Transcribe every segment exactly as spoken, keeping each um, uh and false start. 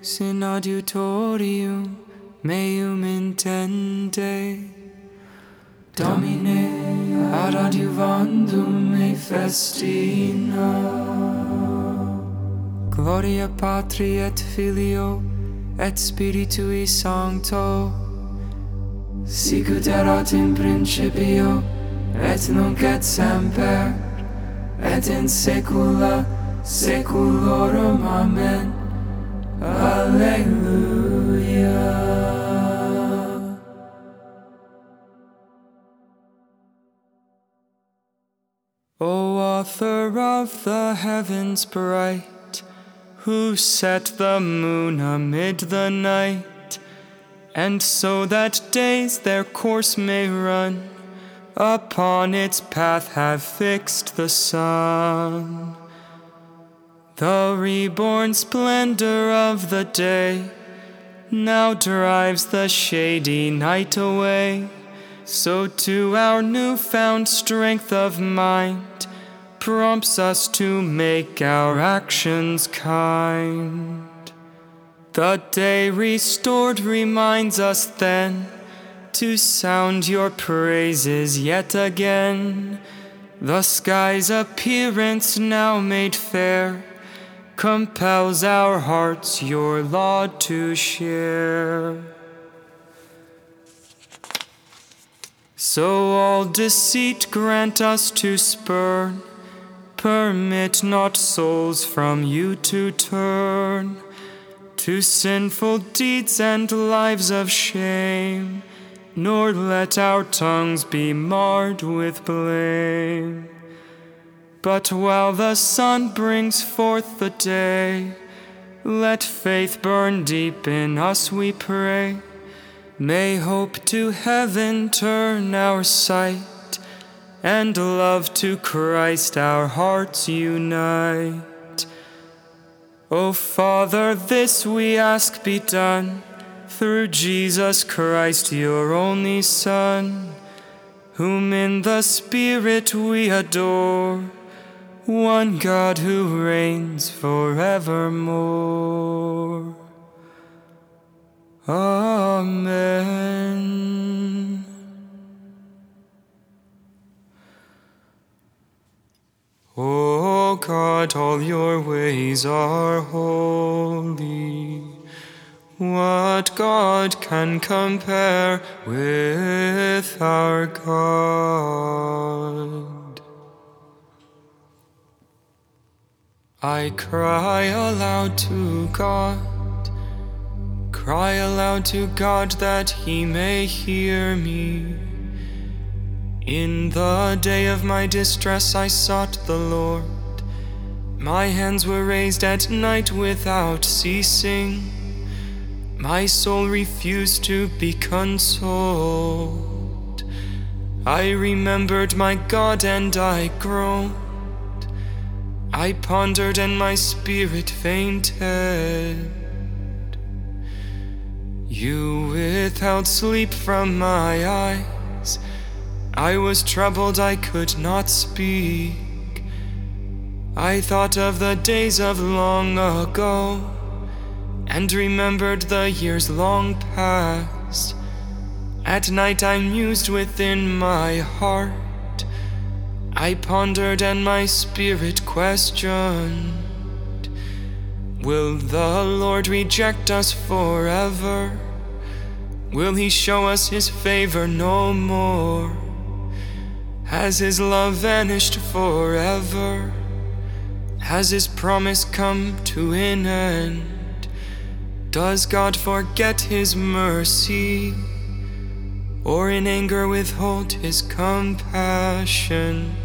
in adiutorium meum intende. Domine, ad adiuvandum me festina. Gloria Patri et Filio et Spiritui Sancto, sicut erat in principio, et nunc et semper, et in saecula saeculorum. Amen. Alleluia. O author of the heavens bright, who set the moon amid the night, and so that days their course may run, upon its path have fixed the sun. The reborn splendor of the day now drives the shady night away, so to our newfound strength of mind prompts us to make our actions kind. The day restored reminds us then to sound your praises yet again. The sky's appearance now made fair compels our hearts your laud to share. So all deceit grant us to spurn, permit not souls from you to turn to sinful deeds and lives of shame, nor let our tongues be marred with blame. But while the sun brings forth the day, let faith burn deep in us, we pray. May hope to heaven turn our sight, and love to Christ our hearts unite. O Father, this we ask be done, through Jesus Christ, your only Son, whom in the Spirit we adore, one God who reigns forevermore. Amen. O God, all your ways are holy. What God can compare with our God? I cry aloud to God, cry aloud to God that he may hear me. In the day of my distress I sought the Lord. My hands were raised at night without ceasing. My soul refused to be consoled. I remembered my God and I groaned. I pondered and my spirit fainted. You withheld sleep from my eyes. I was troubled, I could not speak. I thought of the days of long ago, and remembered the years long past. At night I mused within my heart. I pondered and my spirit questioned. Will the Lord reject us forever? Will he show us his favor no more? Has his love vanished forever? Has his promise come to an end? Does God forget his mercy, or in anger withhold his compassion?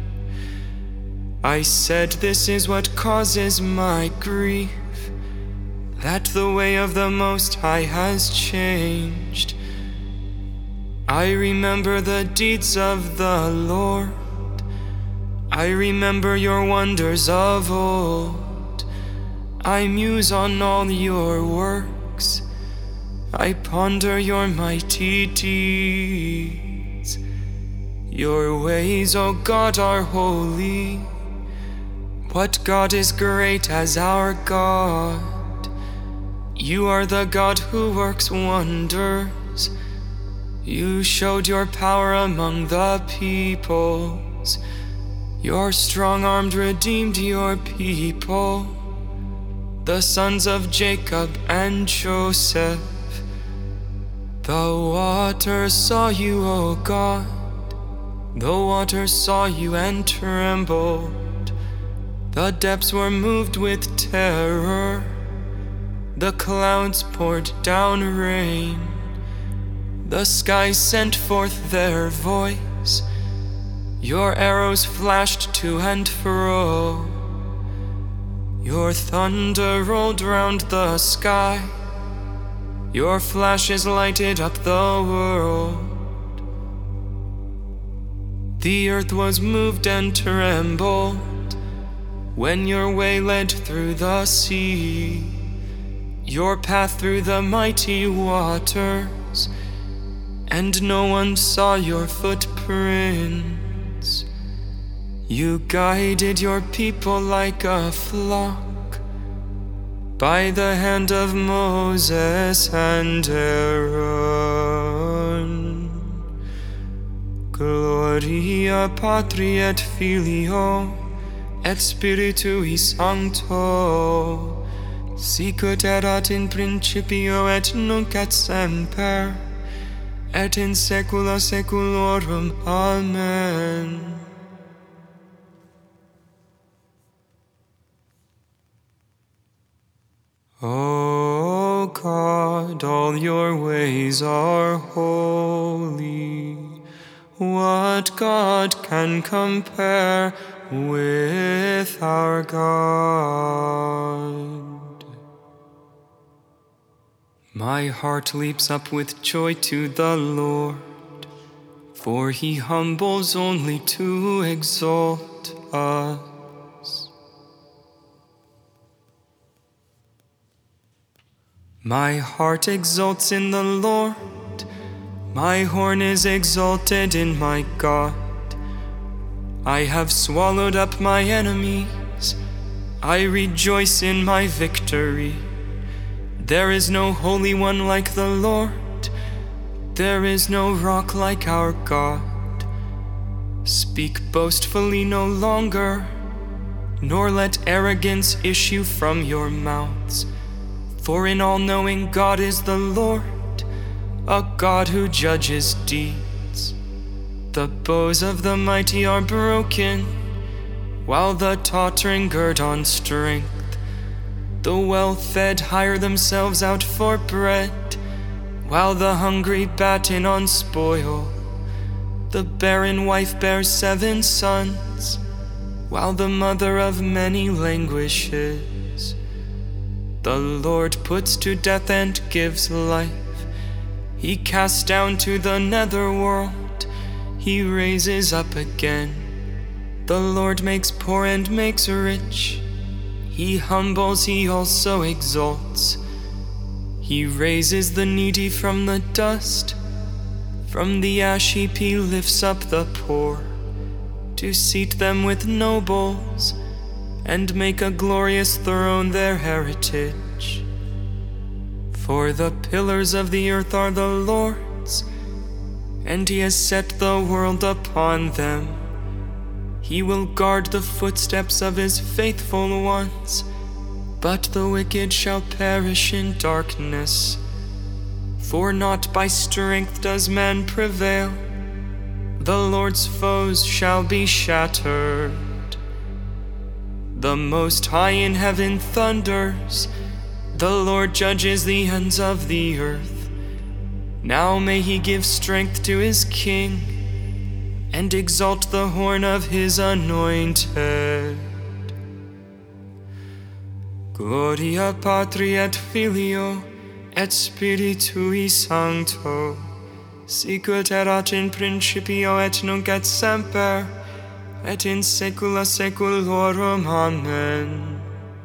I said, this is what causes my grief, that the way of the Most High has changed. I remember the deeds of the Lord. I remember your wonders of old. I muse on all your works. I ponder your mighty deeds. Your ways, O God, are holy. What God is great as our God? You are the God who works wonders. You showed your power among the peoples. Your strong arm redeemed your people, the sons of Jacob and Joseph. The waters saw you, O God. The waters saw you and trembled. The depths were moved with terror. The clouds poured down rain. The skies sent forth their voice. Your arrows flashed to and fro. Your thunder rolled round the sky. Your flashes lighted up the world. The earth was moved and trembled when your way led through the sea, your path through the mighty waters, and no one saw your footprints. You guided your people like a flock by the hand of Moses and Aaron. Gloria Patri et Filio et Spiritui Sancto, sicut erat in principio et nunc et semper, et in saecula saeculorum. Amen. O God, all your ways are holy. What God can compare with our God? My heart leaps up with joy to the Lord, for he humbles only to exalt us. My heart exults in the Lord. My horn is exalted in my God. I have swallowed up my enemies. I rejoice in my victory. There is no holy one like the Lord. There is no rock like our God. Speak boastfully no longer, nor let arrogance issue from your mouths. For in all-knowing God is the Lord, a God who judges deeds. The bows of the mighty are broken, while the tottering gird on strength. The well-fed hire themselves out for bread, while the hungry batten on spoil. The barren wife bears seven sons, while the mother of many languishes. The Lord puts to death and gives life. He casts down to the netherworld. He raises up again. The Lord makes poor and makes rich. He humbles, he also exalts. He raises the needy from the dust. From the ash heap he lifts up the poor, to seat them with nobles, and make a glorious throne their heritage. For the pillars of the earth are the Lord's, and he has set the world upon them. He will guard the footsteps of his faithful ones, but the wicked shall perish in darkness. For not by strength does man prevail. The Lord's foes shall be shattered. The Most High in heaven thunders. The Lord judges the ends of the earth. Now may he give strength to his king, and exalt the horn of his anointed. Gloria Patri et Filio et Spiritui Sancto, sicut erat in principio et nunc et semper, et in saecula saeculorum. Amen.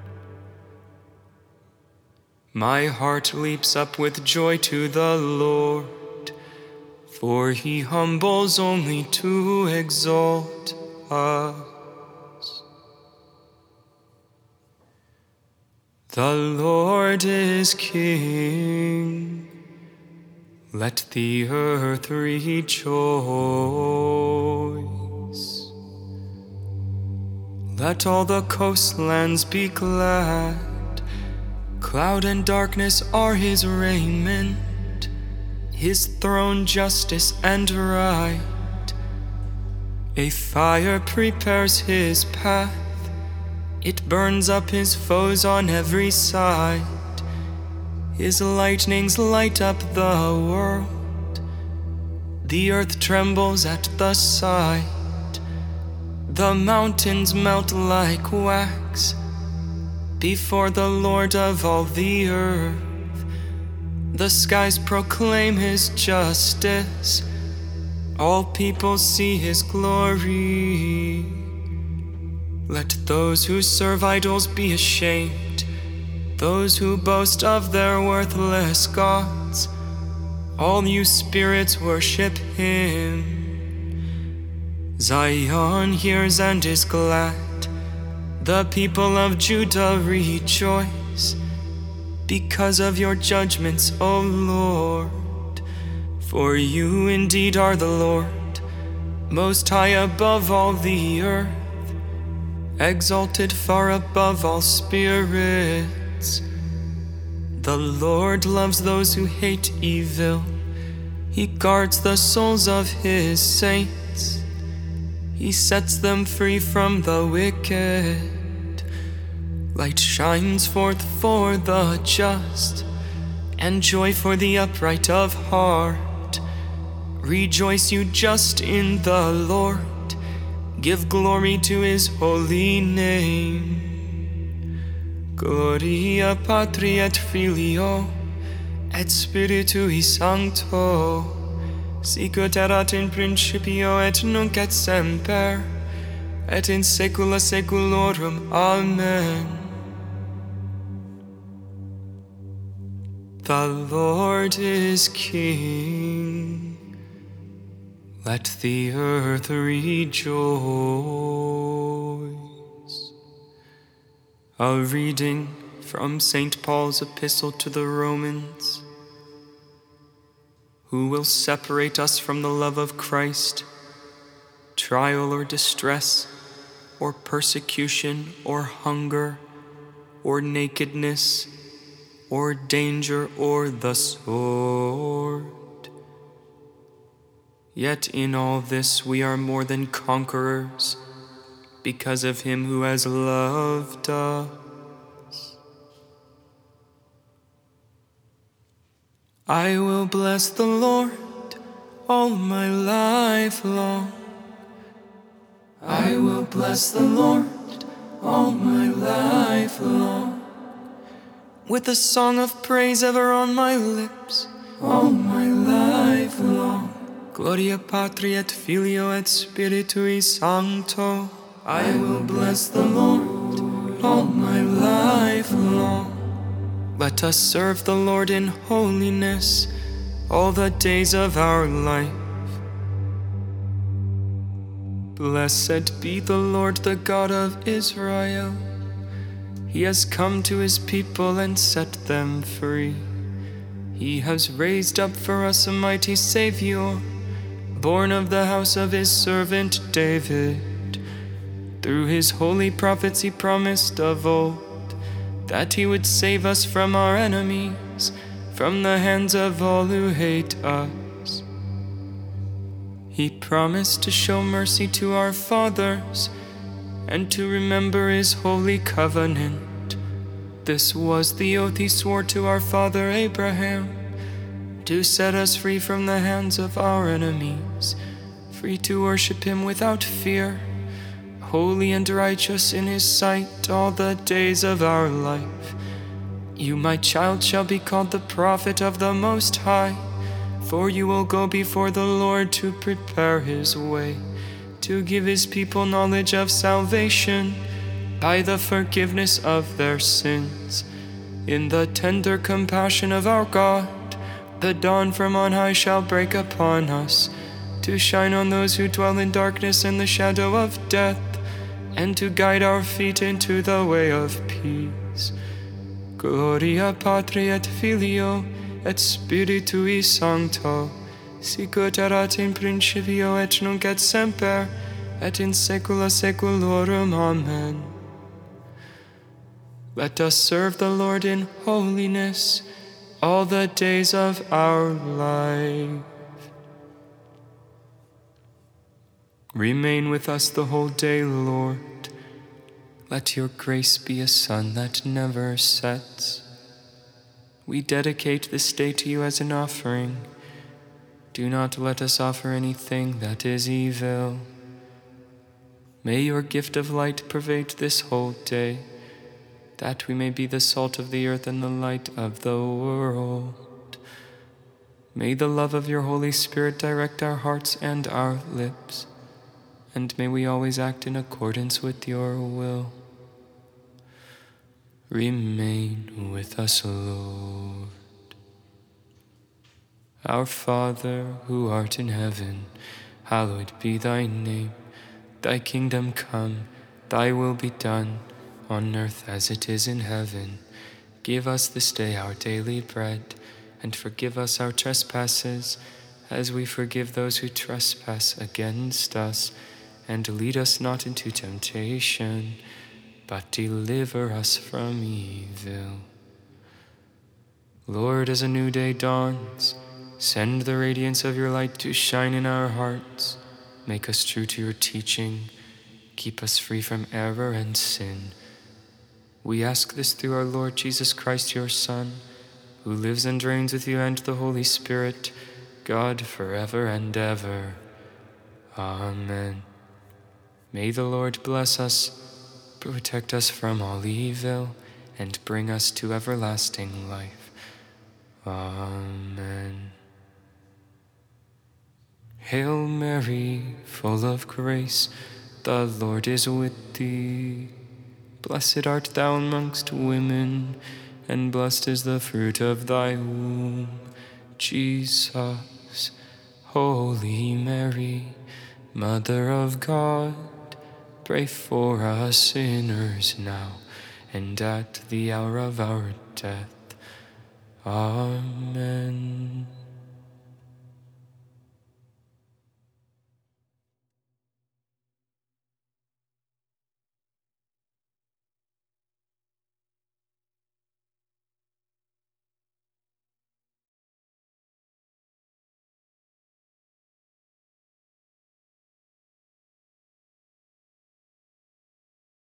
My heart leaps up with joy to the Lord, for he humbles only to exalt us. The Lord is King. Let the earth rejoice. Let all the coastlands be glad. Cloud and darkness are his raiment. His throne justice and right. A fire prepares his path. It burns up his foes on every side. His lightnings light up the world. The earth trembles at the sight. The mountains melt like wax before the Lord of all the earth. The skies proclaim his justice. All people see his glory. Let those who serve idols be ashamed, those who boast of their worthless gods. All you spirits worship him. Zion hears and is glad. The people of Judah rejoice because of your judgments, O Lord. For you indeed are the Lord, most high above all the earth, exalted far above all spirits. The Lord loves those who hate evil. He guards the souls of his saints. He sets them free from the wicked. Light shines forth for the just, and joy for the upright of heart. Rejoice, you just, in the Lord. Give glory to his holy name. Gloria Patri et Filio et Spiritui Sancto, sicut erat in principio et nunc et semper, et in saecula saeculorum. Amen. The Lord is King. Let the earth rejoice. A reading from Saint Paul's epistle to the Romans. Who will separate us from the love of Christ? Trial or distress, or persecution, or hunger, or nakedness, or danger, or the sword? Yet in all this we are more than conquerors, because of him who has loved us. I will bless the Lord all my life long. I will bless the Lord all my life long. With a song of praise ever on my lips, all my life long. Gloria Patri et Filio et Spiritui Sancto. I will bless the Lord all my life long. Let us serve the Lord in holiness all the days of our life. Blessed be the Lord, the God of Israel. He has come to his people and set them free. He has raised up for us a mighty Savior, born of the house of his servant David. Through his holy prophets he promised of old that he would save us from our enemies, from the hands of all who hate us. He promised to show mercy to our fathers and to remember his holy covenant. This was the oath he swore to our father Abraham, to set us free from the hands of our enemies, free to worship him without fear, holy and righteous in his sight all the days of our life. You, my child, shall be called the prophet of the Most High, for you will go before the Lord to prepare his way, to give his people knowledge of salvation by the forgiveness of their sins. In the tender compassion of our God, the dawn from on high shall break upon us, to shine on those who dwell in darkness and the shadow of death, and to guide our feet into the way of peace. Gloria Patri et Filio et Spiritui Sancto, sicut erat in principio et nunc et semper, et in saecula saeculorum. Amen. Let us serve the Lord in holiness all the days of our life. Remain with us the whole day, Lord. Let your grace be a sun that never sets. We dedicate this day to you as an offering. Do not let us offer anything that is evil. May your gift of light pervade this whole day, that we may be the salt of the earth and the light of the world. May the love of your Holy Spirit direct our hearts and our lips, and may we always act in accordance with your will. Remain with us, Lord. Our Father, who art in heaven, hallowed be thy name. Thy kingdom come, thy will be done, on earth as it is in heaven. Give us this day our daily bread, and forgive us our trespasses, as we forgive those who trespass against us. And lead us not into temptation, but deliver us from evil. Lord, as a new day dawns, send the radiance of your light to shine in our hearts. Make us true to your teaching. Keep us free from error and sin. We ask this through our Lord Jesus Christ, your Son, who lives and reigns with you and the Holy Spirit, God, forever and ever. Amen. May the Lord bless us, protect us from all evil, and bring us to everlasting life. Amen. Hail Mary, full of grace, the Lord is with thee. Blessed art thou amongst women, and blessed is the fruit of thy womb, Jesus. Holy Mary, Mother of God, pray for us sinners now and at the hour of our death. Amen.